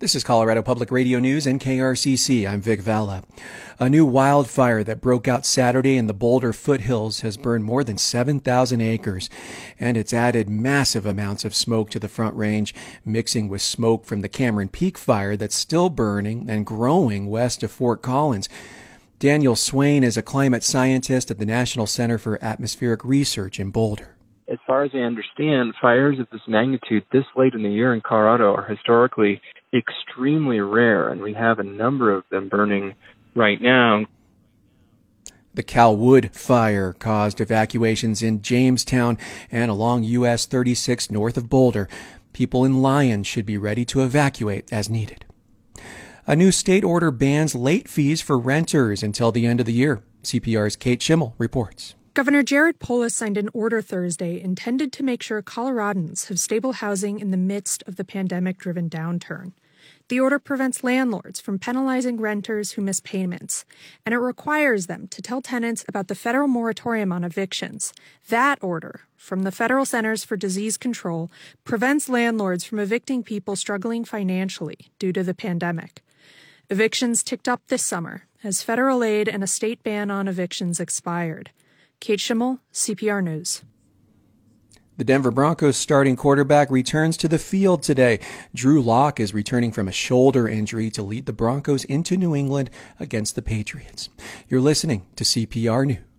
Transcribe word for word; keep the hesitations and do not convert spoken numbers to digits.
This is Colorado Public Radio News and K R C C. I'm Vic Valla. A new wildfire that broke out Saturday in the Boulder foothills has burned more than seven thousand acres, and it's added massive amounts of smoke to the Front Range, mixing with smoke from the Cameron Peak fire that's still burning and growing west of Fort Collins. Daniel Swain is a climate scientist at the National Center for Atmospheric Research in Boulder. As far as I understand, fires of this magnitude this late in the year in Colorado are historically extremely rare, and we have a number of them burning right now. The Calwood fire caused evacuations in Jamestown and along U S thirty-six north of Boulder. People in Lyons should be ready to evacuate as needed. A new state order bans late fees for renters until the end of the year. C P R's Kate Schimmel reports. Governor Jared Polis signed an order Thursday intended to make sure Coloradans have stable housing in the midst of the pandemic-driven downturn. The order prevents landlords from penalizing renters who miss payments, and it requires them to tell tenants about the federal moratorium on evictions. That order, from the Federal Centers for Disease Control, prevents landlords from evicting people struggling financially due to the pandemic. Evictions ticked up this summer as federal aid and a state ban on evictions expired. Kate Schimmel, C P R News. The Denver Broncos starting quarterback returns to the field today. Drew Lock is returning from a shoulder injury to lead the Broncos into New England against the Patriots. You're listening to C P R News.